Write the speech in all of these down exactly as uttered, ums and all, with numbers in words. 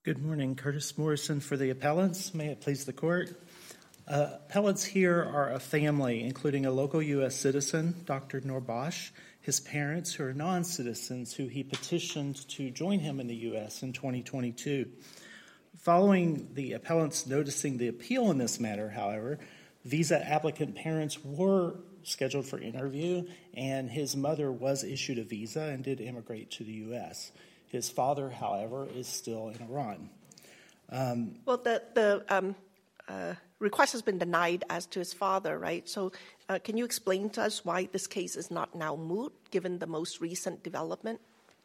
Good morning. Curtis Morrison for the appellants. May it please the court. Uh, appellants here are a family, including a local U S citizen, Doctor Norbosch, his parents, who are non-citizens, who he petitioned to join him in the U S in twenty twenty-two. Following the appellants noticing the appeal in this matter, however, visa applicant parents were scheduled for interview, and his mother was issued a visa and did immigrate to the U S. His father, however, is still in Iran. Um, well, the, the um, uh, request has been denied as to his father, right? So uh, can you explain to us why this case is not now moot, given the most recent development?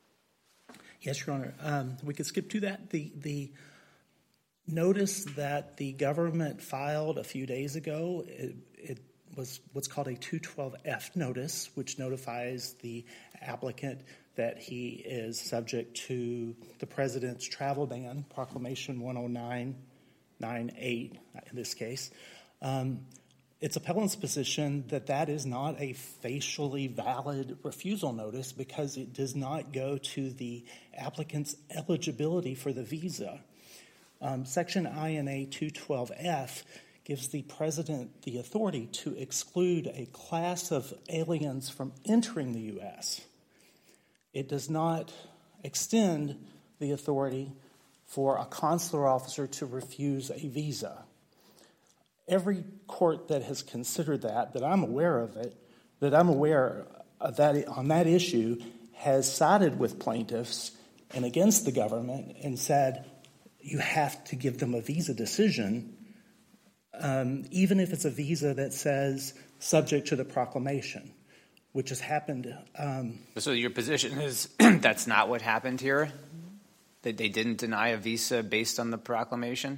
Yes, Your Honor. Um, we could skip to that. The, the notice that the government filed a few days ago, it, it was what's called a two twelve F notice, which notifies the applicant that he is subject to the president's travel ban, Proclamation one oh nine ninety-eight in this case. Um, it's appellant's position that that is not a facially valid refusal notice because it does not go to the applicant's eligibility for the visa. Um, Section I N A two twelve F gives the president the authority to exclude a class of aliens from entering the U S. It does not extend the authority for a consular officer to refuse a visa. Every court that has considered that, that I'm aware of it, that I'm aware of that on that issue, has sided with plaintiffs and against the government and said you have to give them a visa decision, um, even if it's a visa that says subject to the proclamation, which has happened. Um, so your position is that's not what happened here? That they didn't deny a visa based on the proclamation?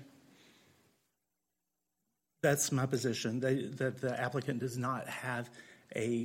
That's my position, they, that the applicant does not have a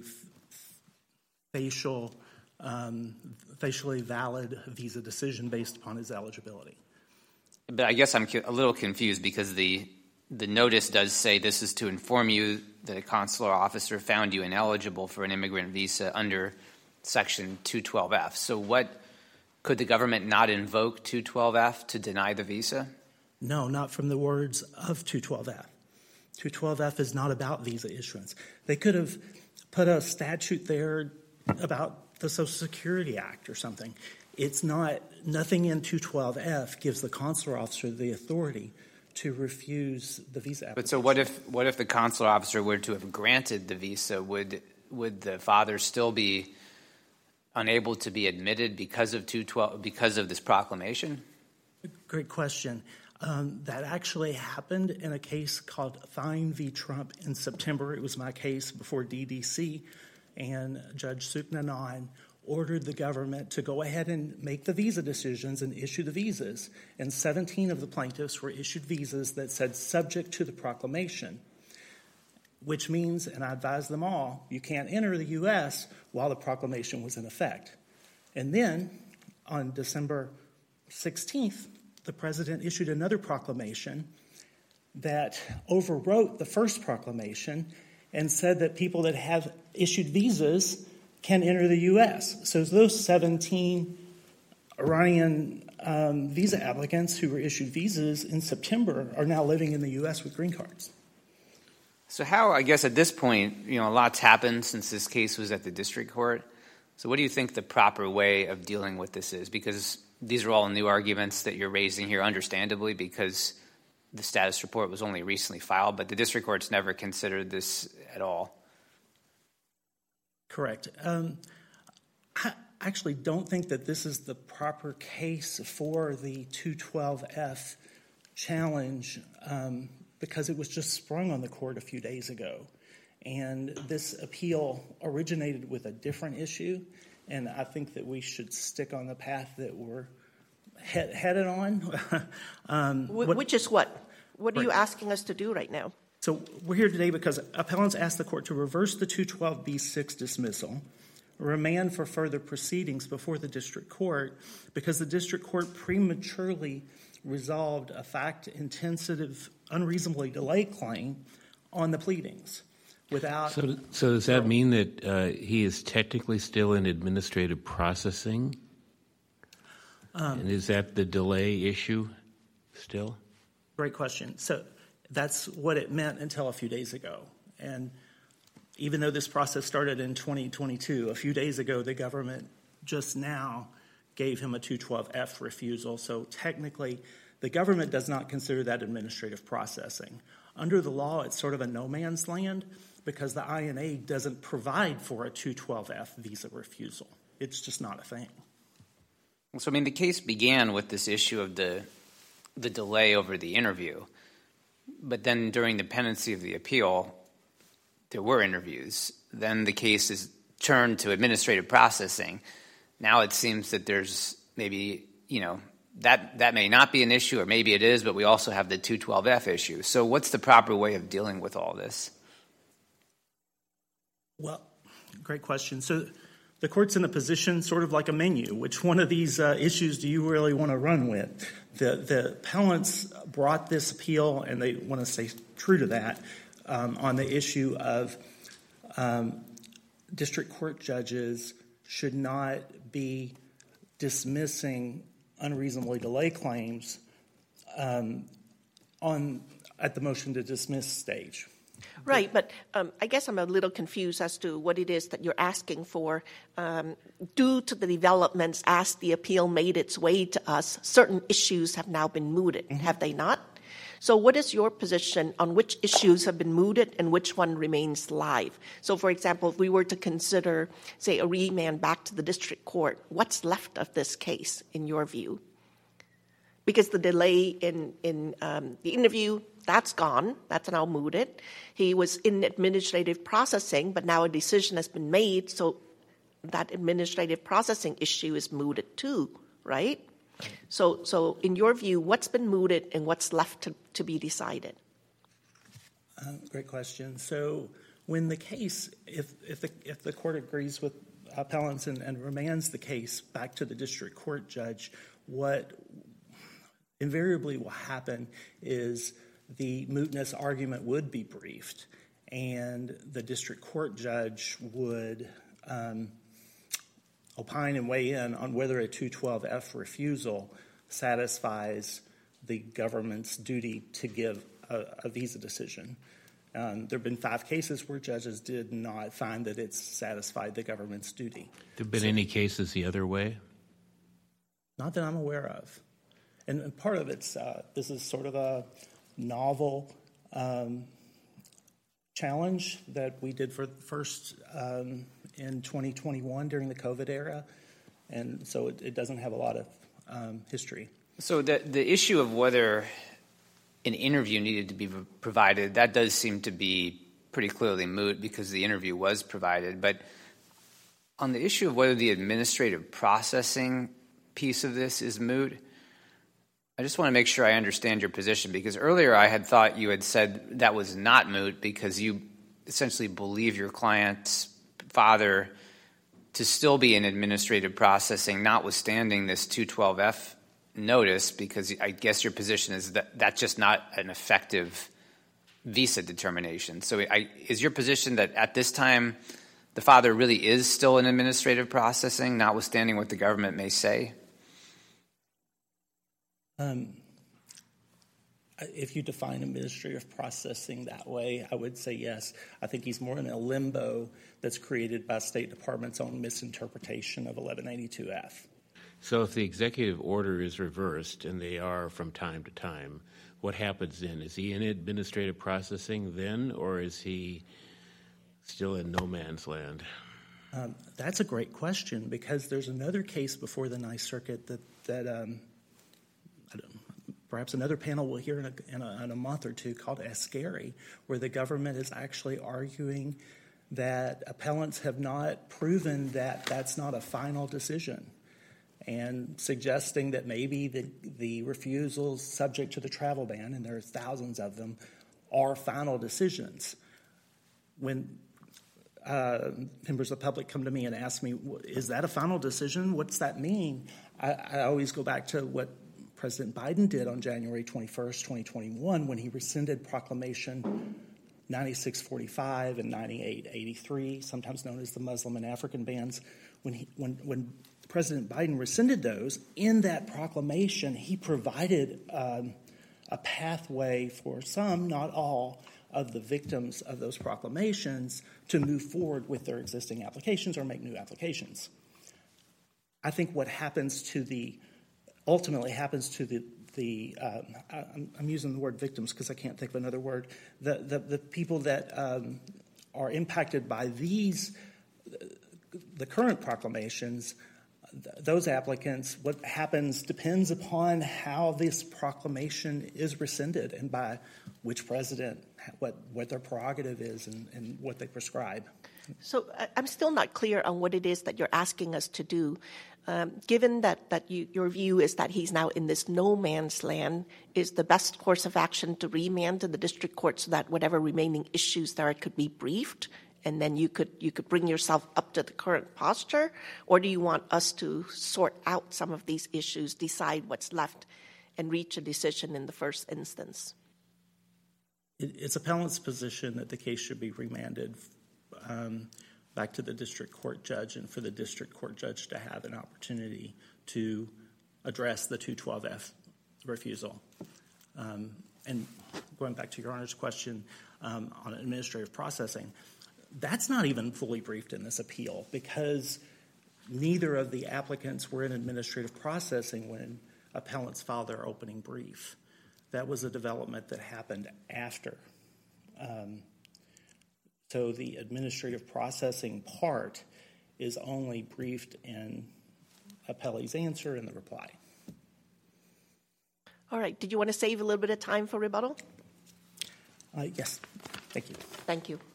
facial, um, facially valid visa decision based upon his eligibility. But I guess I'm a little confused because the the notice does say this is to inform you that a consular officer found you ineligible for an immigrant visa under Section two twelve F. So what, could the government not invoke two twelve F to deny the visa? No, not from the words of two twelve F. two twelve F is not about visa issuance. They could have put a statute there about the Social Security Act or something. It's not, nothing in two twelve F gives the consular officer the authority to refuse the visa application. But so what if what if the consular officer were to have granted the visa? Would would the father still be unable to be admitted because of two twelve because of this proclamation? Great question. Um, that actually happened in a case called Fine v. Trump in September. It was my case before D D C, and Judge Suknanan ordered the government to go ahead and make the visa decisions and issue the visas. And seventeen of the plaintiffs were issued visas that said subject to the proclamation, which means, and I advise them all, you can't enter the U S while the proclamation was in effect. And then on December sixteenth, the president issued another proclamation that overwrote the first proclamation and said that people that have issued visas can enter the U S. So those seventeen Iranian um, visa applicants who were issued visas in September are now living in the U S with green cards. So how, I guess at this point, you know, a lot's happened since this case was at the district court. So what do you think the proper way of dealing with this is? Because these are all new arguments that you're raising here, understandably, because the status report was only recently filed, but the district court's never considered this at all. Correct. Um, I actually don't think that this is the proper case for the two twelve F challenge um, because it was just sprung on the court a few days ago. And this appeal originated with a different issue, and I think that we should stick on the path that we're he- headed on. um, Wh- what, which is what? What are right. you asking us to do right now? So we're here today because appellants asked the court to reverse the two twelve B six dismissal, remand for further proceedings before the district court because the district court prematurely resolved a fact-intensive, unreasonably delayed claim on the pleadings without... So, so does that mean that uh, he is technically still in administrative processing? Um, and is that the delay issue? still? Great question. So that's what it meant until a few days ago. And even though this process started in twenty twenty-two, a few days ago, the government just now gave him a two twelve F refusal. So technically, the government does not consider that administrative processing. Under the law, it's sort of a no man's land because the I N A doesn't provide for a two twelve F visa refusal. It's just not a thing. So, I mean, the case began with this issue of the the delay over the interview. But then during the pendency of the appeal, there were interviews. Then the case is turned to administrative processing. Now it seems that there's maybe, you know, that that may not be an issue, or maybe it is, but we also have the two twelve F issue. So what's the proper way of dealing with all this? Well, great question. So the court's in a position sort of like a menu. Which one of these uh, issues do you really want to run with? The, the appellants brought this appeal, and they want to stay true to that, um, on the issue of um, district court judges should not be dismissing unreasonably delay claims um, on at the motion to dismiss stage. Right, but um, I guess I'm a little confused as to what it is that you're asking for. Um, due to the developments as the appeal made its way to us, certain issues have now been mooted, mm-hmm. have they not? So what is your position on which issues have been mooted and which one remains live? So, for example, if we were to consider, say, a remand back to the district court, what's left of this case, in your view? Because the delay in, in um, the interview, that's gone. That's now mooted. He was in administrative processing, but now a decision has been made, so that administrative processing issue is mooted too, right? So, so in your view, what's been mooted and what's left to, to be decided? Uh, great question. So when the case, if, if, the, if the court agrees with appellants and, and remands the case back to the district court judge, what invariably will happen is the mootness argument would be briefed, and the district court judge would um, opine and weigh in on whether a two twelve F refusal satisfies the government's duty to give a, a visa decision. Um, there have been five cases where judges did not find that it's satisfied the government's duty. There have been so, any cases the other way? Not that I'm aware of. And, and part of it's, uh, this is sort of a novel um, challenge that we did for the first um, in twenty twenty-one during the COVID era, and so it, it doesn't have a lot of um, history. So the the issue of whether an interview needed to be provided, that does seem to be pretty clearly moot because the interview was provided. But on the issue of whether the administrative processing piece of this is moot, I just want to make sure I understand your position, because earlier I had thought you had said that was not moot because you essentially believe your client's father to still be in administrative processing, notwithstanding this two twelve F notice, because I guess your position is that that's just not an effective visa determination. So I, is your position that at this time the father really is still in administrative processing, notwithstanding what the government may say? Um, if you define administrative processing that way, I would say yes. I think he's more in a limbo that's created by State Department's own misinterpretation of eleven eighty-two F. So if the executive order is reversed, and they are from time to time, what happens then? Is he in administrative processing then, or is he still in no man's land? Um, that's a great question, because there's another case before the Ninth Circuit that, that um, I don't, perhaps another panel will hear in a, in, a, in a month or two called Ascari, where the government is actually arguing that appellants have not proven that that's not a final decision, and suggesting that maybe the, the refusals subject to the travel ban, and there are thousands of them, are final decisions. When uh, members of the public come to me and ask me, is that a final decision? What's that mean? I, I always go back to what President Biden did on January twenty-first, twenty twenty-one, when he rescinded Proclamation ninety-six forty-five and ninety-eight eighty-three, sometimes known as the Muslim and African bans. When, he, when, when President Biden rescinded those, in that proclamation, he provided um, a pathway for some, not all, of the victims of those proclamations to move forward with their existing applications or make new applications. I think what happens to the, ultimately happens to the, the um, I'm, I'm using the word victims because I can't think of another word, the, the, the people that um, are impacted by these, the current proclamations, those applicants, what happens depends upon how this proclamation is rescinded and by which president, what, what their prerogative is and, and what they prescribe. So I'm still not clear on what it is that you're asking us to do. Um, given that, that you, your view is that he's now in this no man's land, is the best course of action to remand to the district court so that whatever remaining issues there could be briefed? And then you could you could bring yourself up to the current posture? Or do you want us to sort out some of these issues, decide what's left, and reach a decision in the first instance? It's appellant's position that the case should be remanded um, back to the district court judge and for the district court judge to have an opportunity to address the two twelve F refusal. Um, and going back to Your Honor's question um, on administrative processing, that's not even fully briefed in this appeal because neither of the applicants were in administrative processing when appellants filed their opening brief. That was a development that happened after. Um, so the administrative processing part is only briefed in appellee's answer in the reply. All right. Did you want to save a little bit of time for rebuttal? Uh, yes. Thank you. Thank you.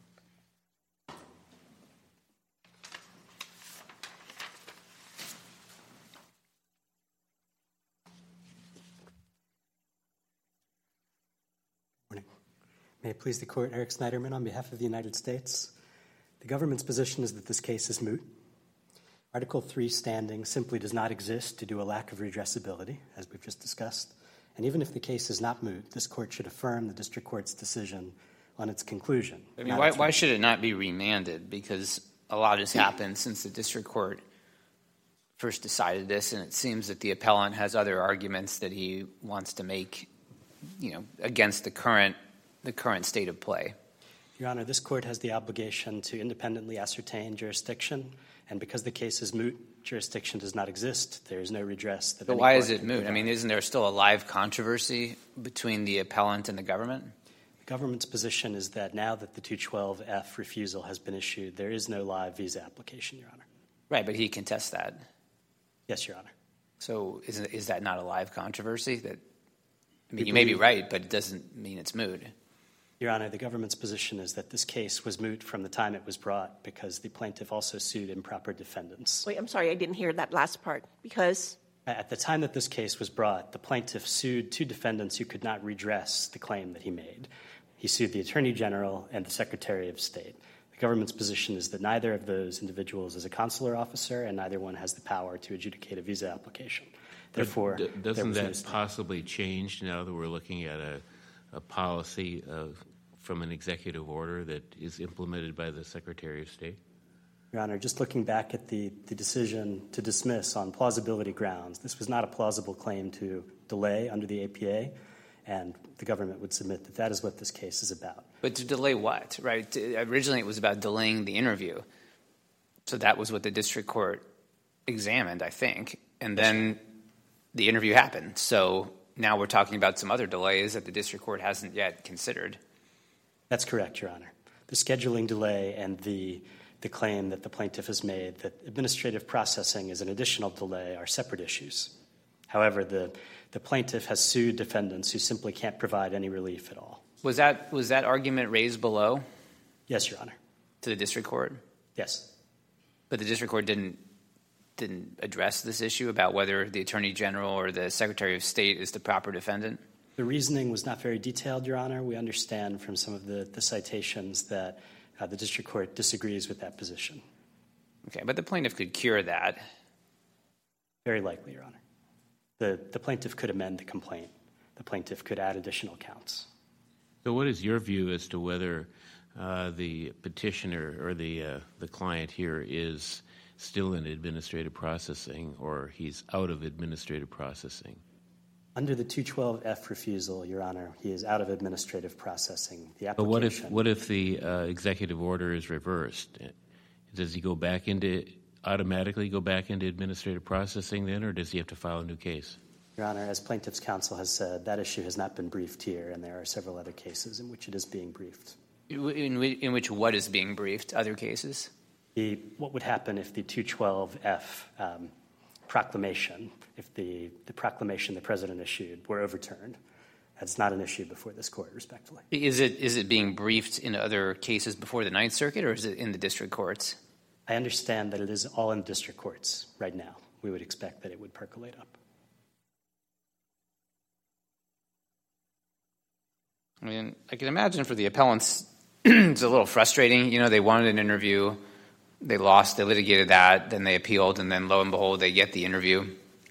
May it please the Court, Eric Snyderman on behalf of the United States. The government's position is that this case is moot. Article three standing simply does not exist due to a lack of redressability, as we've just discussed. And even if the case is not moot, this Court should affirm the district court's decision on its conclusion. I mean, why, why should it not be remanded? Because a lot has happened since the district court first decided this, and it seems that the appellant has other arguments that he wants to make, you know, against the current the current state of play. Your Honor, this Court has the obligation to independently ascertain jurisdiction, and because the case is moot, jurisdiction does not exist. There is no redress. That but why is it moot? I mean, isn't there still a live controversy between the appellant and the government? The government's position is that now that the two twelve F refusal has been issued, there is no live visa application, Your Honor. Right, but he contests that. Yes, Your Honor. So is, is that not a live controversy? That I mean, We you may be believe- right, but it doesn't mean it's moot. Your Honor, the government's position is that this case was moot from the time it was brought because the plaintiff also sued improper defendants. Wait, I'm sorry, I didn't hear that last part. Because? At the time that this case was brought, the plaintiff sued two defendants who could not redress the claim that he made. He sued the Attorney General and the Secretary of State. The government's position is that neither of those individuals is a consular officer and neither one has the power to adjudicate a visa application. Therefore, D- doesn't there that was no possibly change now that we're looking at a, a policy of, from an executive order that is implemented by the Secretary of State? Your Honor, just looking back at the, the decision to dismiss on plausibility grounds, this was not a plausible claim to delay under the A P A, and the government would submit that that is what this case is about. But to delay what, right? Originally it was about delaying the interview. So that was what the district court examined, I think. And then the interview happened. So now we're talking about some other delays that the district court hasn't yet considered. That's correct, Your Honor. The scheduling delay and the the claim that the plaintiff has made that administrative processing is an additional delay are separate issues. However, the, the plaintiff has sued defendants who simply can't provide any relief at all. Was that was that argument raised below Yes, Your Honor. to the district court? Yes. But the district court didn't didn't address this issue about whether the Attorney General or the Secretary of State is the proper defendant? The reasoning was not very detailed, Your Honor. We understand from some of the, the citations that uh, the district court disagrees with that position. Okay, but the plaintiff could cure that. Very likely, Your Honor. The, the plaintiff could amend the complaint. The plaintiff could add additional counts. So what is your view as to whether uh, the petitioner or the uh, the client here is still in administrative processing or he's out of administrative processing? Under the two twelve F refusal, Your Honor, he is out of administrative processing. The application. But what if what if the uh, executive order is reversed? Does he go back into automatically go back into administrative processing then, or does he have to file a new case? Your Honor, as plaintiff's counsel has said, that issue has not been briefed here, and there are several other cases in which it is being briefed. In, in which what is being briefed? Other cases? The, what would happen if the two twelve F um, proclamation, if the, the proclamation the president issued were overturned? That's not an issue before this court, respectfully. Is it is it being briefed in other cases before the Ninth Circuit, or is it in the district courts? I understand that it is all in district courts right now. We would expect that it would percolate up. I mean, I can imagine for the appellants, it's a little frustrating. You know, they wanted an interview, they lost, they litigated that, then they appealed, and then lo and behold, they get the interview.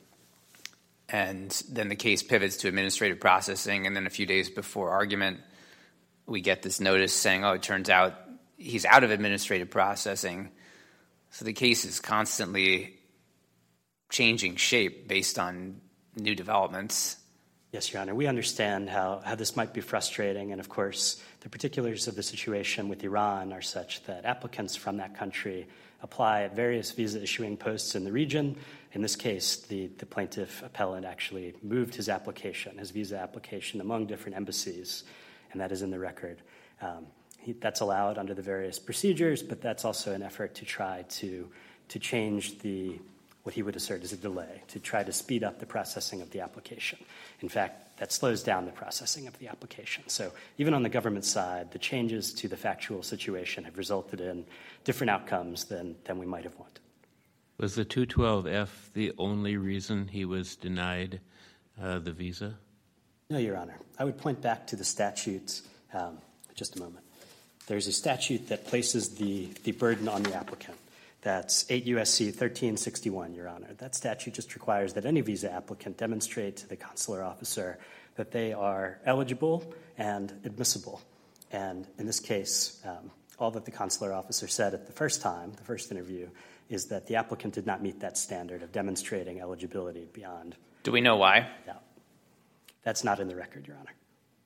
And then the case pivots to administrative processing, and then a few days before argument, we get this notice saying, oh, it turns out he's out of administrative processing. So the case is constantly changing shape based on new developments. Yes, Your Honor. We understand how, how this might be frustrating, and of course, the particulars of the situation with Iran are such that applicants from that country apply at various visa-issuing posts in the region. In this case, the, the plaintiff appellant actually moved his application, his visa application, among different embassies, and that is in the record. Um, he, that's allowed under the various procedures, but that's also an effort to try to, to change the what he would assert is a delay, to try to speed up the processing of the application. In fact, that slows down the processing of the application. So even on the government side, the changes to the factual situation have resulted in different outcomes than, than we might have wanted. Was the two twelve F the only reason he was denied uh, the visa? No, Your Honor. I would point back to the statute. Um, just a moment. There's a statute that places the, the burden on the applicant. That's eight U S C thirteen sixty-one, Your Honor. That statute just requires that any visa applicant demonstrate to the consular officer that they are eligible and admissible. And in this case, um, all that the consular officer said at the first time, the first interview, is that the applicant did not meet that standard of demonstrating eligibility beyond. Do we know why? doubt. That's not in the record, Your Honor.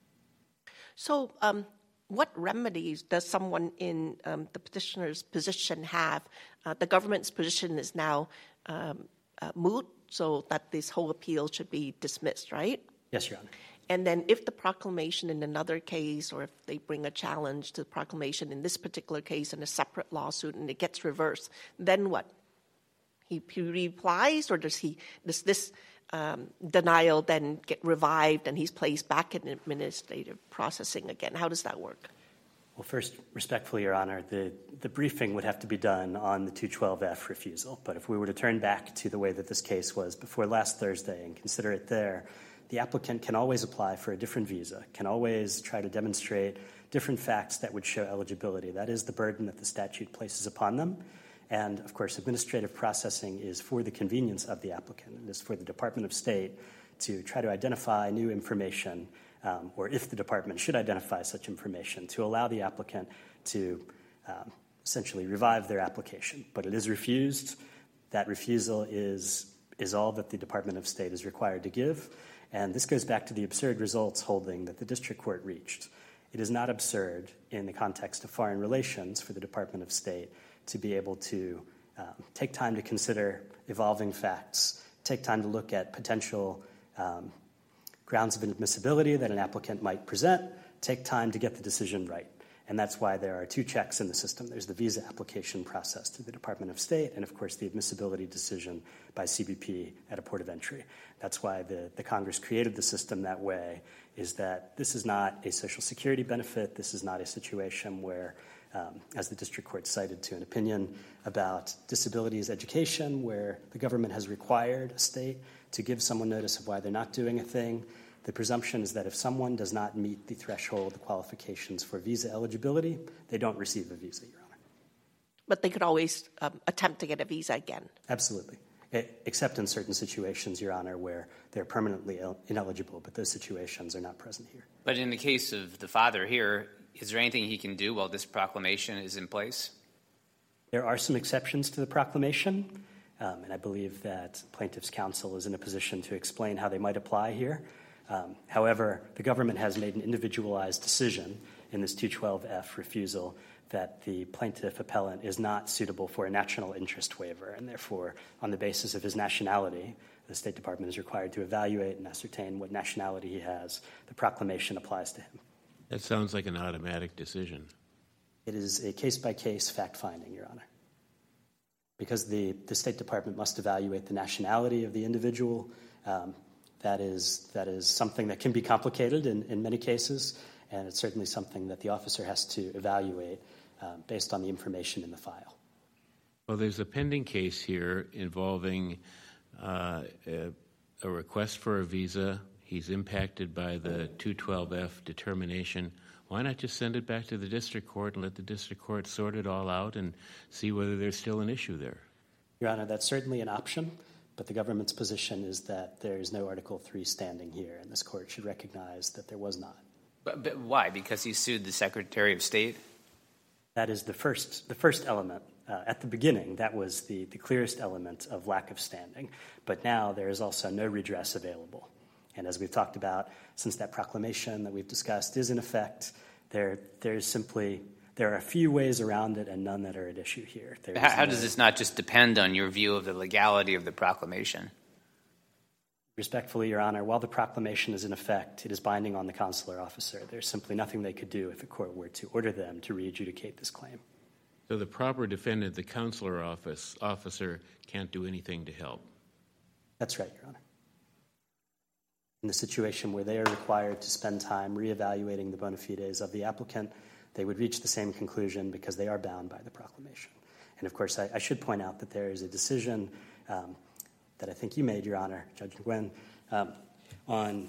So, um, what remedies does someone in um, the petitioner's position have? Uh, the government's position is now um, uh, moot, so that this whole appeal should be dismissed, right? Yes, Your Honor. And then if the proclamation in another case, or if they bring a challenge to the proclamation in this particular case in a separate lawsuit and it gets reversed, then what? He, he reapplies, or does he does this um, denial then get revived and he's placed back in administrative processing again? How does that work? Well, first, respectfully, Your Honor, the, the briefing would have to be done on the two twelve F refusal. But if we were to turn back to the way that this case was before last Thursday and consider it there, the applicant can always apply for a different visa, can always try to demonstrate different facts that would show eligibility. That is the burden that the statute places upon them. And, of course, administrative processing is for the convenience of the applicant. It is for the Department of State to try to identify new information, um, or if the department should identify such information, to allow the applicant to um, essentially revive their application. But it is refused. That refusal is, is all that the Department of State is required to give. And this goes back to the absurd results holding that the district court reached. It is not absurd in the context of foreign relations for the Department of State to be able to um, take time to consider evolving facts, take time to look at potential um, grounds of admissibility that an applicant might present, take time to get the decision right. And that's why there are two checks in the system. There's the visa application process through the Department of State, and, of course, the admissibility decision by C B P at a port of entry. That's why the, the Congress created the system that way, is that this is not a Social Security benefit. This is not a situation where, um, as the district court cited to an opinion about disabilities education, where the government has required a state to give someone notice of why they're not doing a thing. The presumption is that if someone does not meet the threshold, the qualifications for visa eligibility, they don't receive a visa, Your Honor. But they could always um, attempt to get a visa again. Absolutely. Except in certain situations, Your Honor, where they're permanently ineligible, but those situations are not present here. But in the case of the father here, is there anything he can do while this proclamation is in place? There are some exceptions to the proclamation. Um, and I believe that plaintiff's counsel is in a position to explain how they might apply here. Um, however, the government has made an individualized decision in this two twelve F refusal that the plaintiff appellant is not suitable for a national interest waiver, and therefore, on the basis of his nationality, the State Department is required to evaluate and ascertain what nationality he has. The proclamation applies to him. That sounds like an automatic decision. It is a case-by-case fact-finding, Your Honor. Because the, the State Department must evaluate the nationality of the individual, um, that is that is something that can be complicated in, in many cases, and it's certainly something that the officer has to evaluate uh, based on the information in the file. Well, there's a pending case here involving uh, a, a request for a visa. He's impacted by the two twelve F determination. Why not just send it back to the district court and let the district court sort it all out and see whether there's still an issue there? Your Honor, that's certainly an option, but the government's position is that there is no Article three standing here, and this court should recognize that there was not. But, but why? Because he sued the Secretary of State? That is the first, the first element. Uh, at the beginning, that was the, the clearest element of lack of standing. But now there is also no redress available. And as we've talked about, since that proclamation that we've discussed is in effect, there there is simply there are a few ways around it and none that are at issue here. There How, how no, does this not just depend on your view of the legality of the proclamation? Respectfully, Your Honor, while the proclamation is in effect, it is binding on the consular officer. There's simply nothing they could do if a court were to order them to re-adjudicate this claim. So the proper defendant, the consular office officer, can't do anything to help? That's right, Your Honor. In the situation where they are required to spend time reevaluating the bona fides of the applicant, they would reach the same conclusion because they are bound by the proclamation. And of course, I, I should point out that there is a decision um, that I think you made, Your Honor, Judge Nguyen, um, on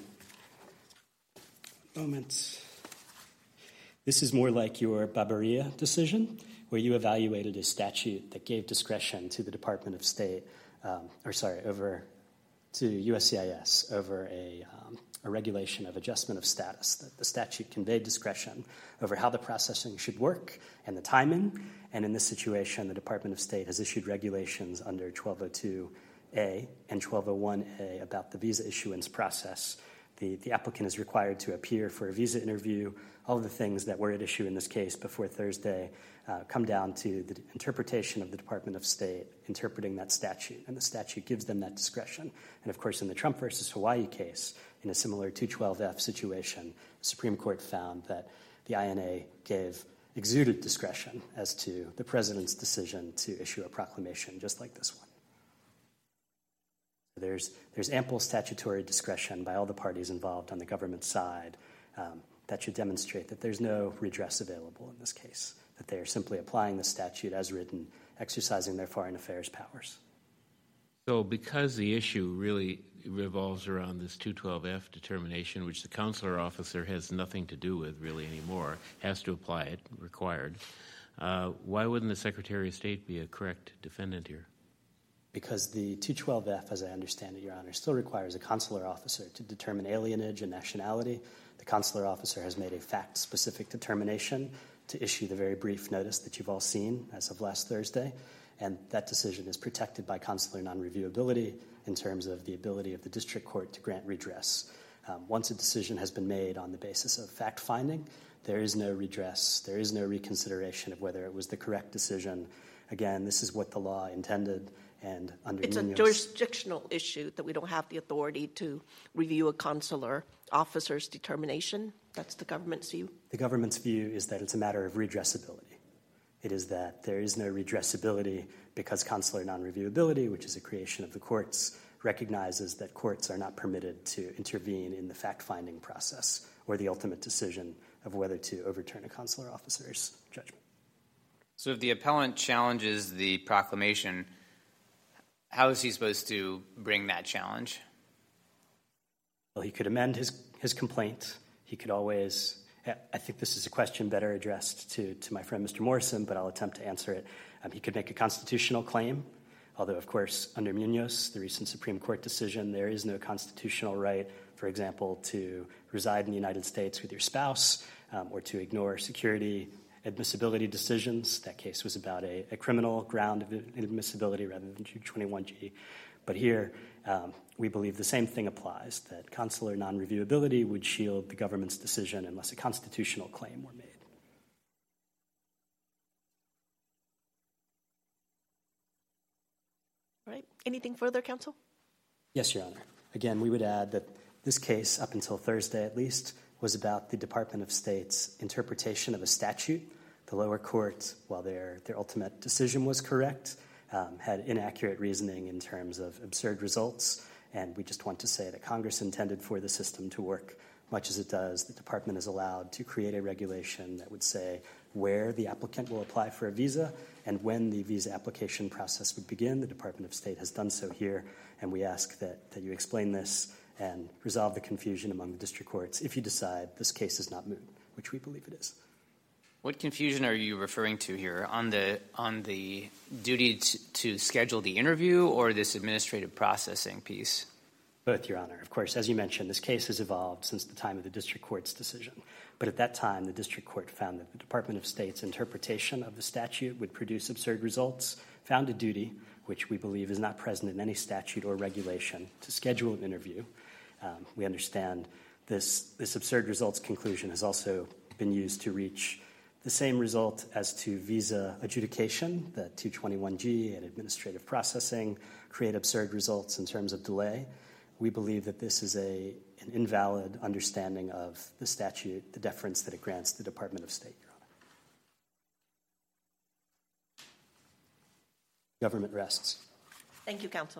moment. This is more like your Barbaria decision, where you evaluated a statute that gave discretion to the Department of State, um, or sorry, over to U S C I S over a, um, a regulation of adjustment of status. That the statute conveyed discretion over how the processing should work and the timing. And in this situation, the Department of State has issued regulations under twelve oh two A and twelve oh one A about the visa issuance process. The, the applicant is required to appear for a visa interview. All of the things that were at issue in this case before Thursday uh, come down to the interpretation of the Department of State interpreting that statute, and the statute gives them that discretion. And of course, in the Trump versus Hawaii case, in a similar two twelve F situation, the Supreme Court found that the I N A gave exuded discretion as to the president's decision to issue a proclamation just like this one. There's, there's ample statutory discretion by all the parties involved on the government side um, that should demonstrate that there's no redress available in this case, that they are simply applying the statute as written, exercising their foreign affairs powers. So because the issue really revolves around this two twelve F determination, which the consular officer has nothing to do with really anymore, has to apply it, required, uh, why wouldn't the Secretary of State be a correct defendant here? Because the two twelve F, as I understand it, Your Honor, still requires a consular officer to determine alienage and nationality. The consular officer has made a fact-specific determination to issue the very brief notice that you've all seen as of last Thursday, and that decision is protected by consular non-reviewability in terms of the ability of the district court to grant redress. Um, once a decision has been made on the basis of fact-finding, there is no redress, there is no reconsideration of whether it was the correct decision. Again, this is what the law intended. And under it's Munoz, a jurisdictional issue that we don't have the authority to review a consular officer's determination. That's the government's view. The government's view is that it's a matter of redressability. It is that there is no redressability because consular non-reviewability, which is a creation of the courts, recognizes that courts are not permitted to intervene in the fact-finding process or the ultimate decision of whether to overturn a consular officer's judgment. So if the appellant challenges the proclamation, how is he supposed to bring that challenge? Well, he could amend his, his complaint. He could always, I think this is a question better addressed to, to my friend Mister Morrison, but I'll attempt to answer it. Um, he could make a constitutional claim, although, of course, under Munoz, the recent Supreme Court decision, there is no constitutional right, for example, to reside in the United States with your spouse um, or to ignore security admissibility decisions. That case was about a, a criminal ground of admissibility rather than two twenty-one G. But here, um, we believe the same thing applies, that consular non-reviewability would shield the government's decision unless a constitutional claim were made. All right. Anything further, counsel? Yes, Your Honor. Again, we would add that this case, up until Thursday at least, was about the Department of State's interpretation of a statute. The lower court, while their, their ultimate decision was correct, um, had inaccurate reasoning in terms of absurd results. And we just want to say that Congress intended for the system to work much as it does. The department is allowed to create a regulation that would say where the applicant will apply for a visa and when the visa application process would begin. The Department of State has done so here, and we ask that, that you explain this and resolve the confusion among the district courts if you decide this case is not moot, which we believe it is. What confusion are you referring to here? On the on the duty to, to schedule the interview or this administrative processing piece? Both, Your Honor. Of course, as you mentioned, this case has evolved since the time of the district court's decision. But at that time, the district court found that the Department of State's interpretation of the statute would produce absurd results, found a duty, which we believe is not present in any statute or regulation, to schedule an interview. Um, we understand this, this absurd results conclusion has also been used to reach the same result as to visa adjudication, that two twenty-one G and administrative processing create absurd results in terms of delay. We believe that this is a, an invalid understanding of the statute, the deference that it grants the Department of State, Your Honor. Government rests. Thank you, counsel.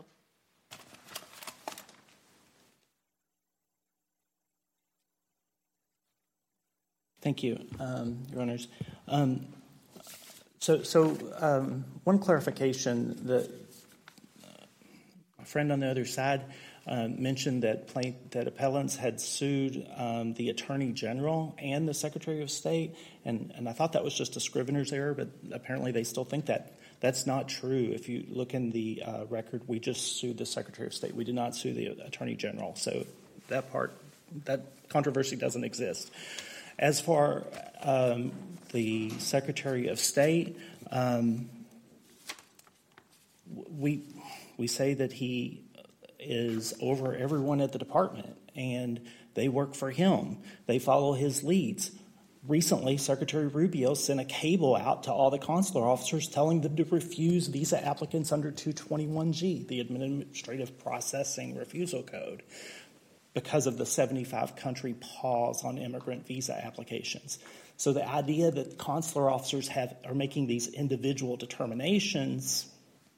Thank you, um, Your Honors. Um, so, so um, one clarification that uh, my friend on the other side um, mentioned that plaint, that appellants had sued um, the Attorney General and the Secretary of State, and, and I thought that was just a scrivener's error, but apparently they still think that. That's not true. If you look in the uh, record, we just sued the Secretary of State. We did not sue the Attorney General, so that part, that controversy doesn't exist. As for um, the Secretary of State, um, we we say that he is over everyone at the department, and they work for him. They follow his leads. Recently, Secretary Rubio sent a cable out to all the consular officers telling them to refuse visa applicants under two twenty-one G, the Administrative Processing Refusal Code, because of the seventy-five country pause on immigrant visa applications. So the idea that consular officers have are making these individual determinations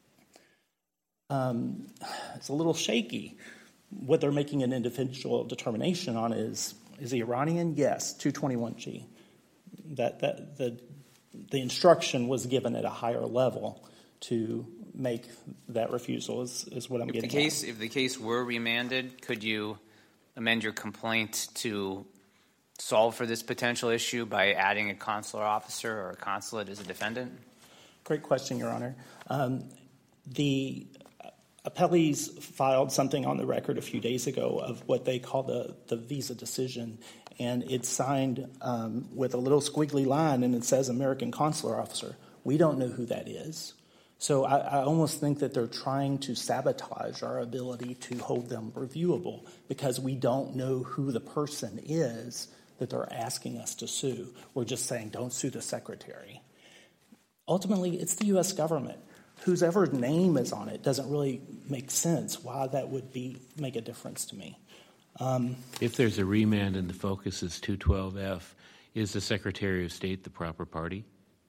um, it's a little shaky. What they're making an individual determination on is, is he Iranian? Yes, two twenty-one G. That, that the, the instruction was given at a higher level to make that refusal is, is what I'm if getting the case, at. If the case were remanded, could you amend your complaint to solve for this potential issue by adding a consular officer or a consulate as a defendant? Great question, Your Honor. Um, the appellees filed something on the record a few days ago of what they call the, the visa decision, and it's signed um, with a little squiggly line, and it says American Consular Officer. We don't know who that is. So I, I almost think that they're trying to sabotage our ability to hold them reviewable because we don't know who the person is that they're asking us to sue. We're just saying, don't sue the secretary. Ultimately, it's the U S government. Whosever name is on it doesn't really make sense why that would be make a difference to me. Um, if there's a remand and the focus is two twelve F, is the Secretary of State the proper party?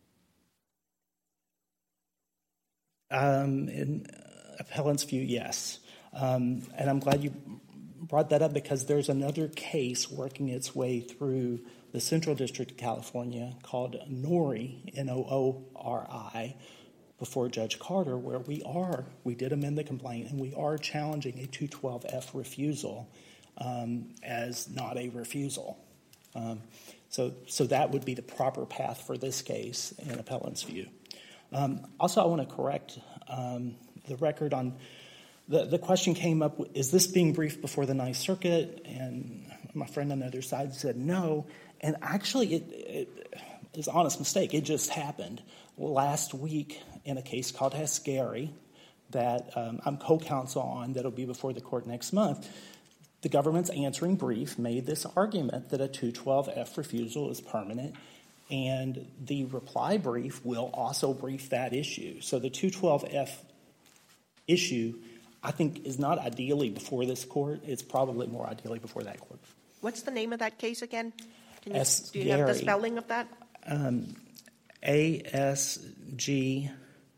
Um, in appellant's view, yes. Um, and I'm glad you brought that up because there's another case working its way through the Central District of California called Nori, N O O R I, before Judge Carter, where we are, we did amend the complaint, and we are challenging a two twelve F refusal um, as not a refusal. Um, so, so that would be the proper path for this case in appellant's view. Um, also, I want to correct um, the record on the, the question came up, is this being briefed before the Ninth Circuit? And my friend on the other side said no. And actually, it, it, is an honest mistake. It just happened last week in a case called Hascari that um, I'm co-counsel on that'll be before the court next month. The government's answering brief made this argument that a two twelve F refusal is permanent, and the reply brief will also brief that issue. So the two twelve F issue, I think, is not ideally before this court. It's probably more ideally before that court. What's the name of that case again? Can you, S. do you have the Gary. spelling of that? Um, A S G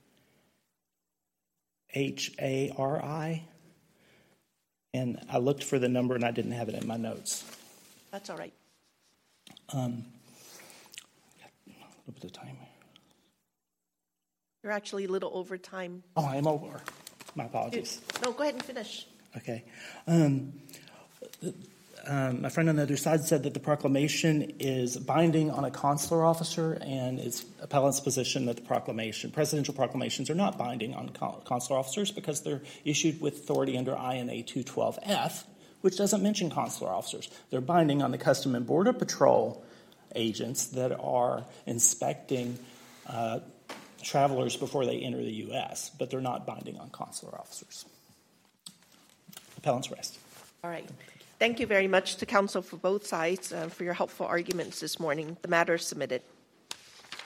H A R I. And I looked for the number and I didn't have it in my notes. That's all right. Um, look at the time. You're actually a little over time. Oh, I am over. My apologies. No, go ahead and finish. Okay. Um, um, my friend on the other side said that the proclamation is binding on a consular officer, and it's appellant's position that the proclamation, presidential proclamations, are not binding on consular officers because they're issued with authority under I N A two twelve F, which doesn't mention consular officers. They're binding on the Custom and Border Patrol agents that are inspecting uh, travelers before they enter the U S, but they're not binding on consular officers. Appellant's rest. All right. Thank you very much to counsel for both sides uh, for your helpful arguments this morning. The matter is submitted.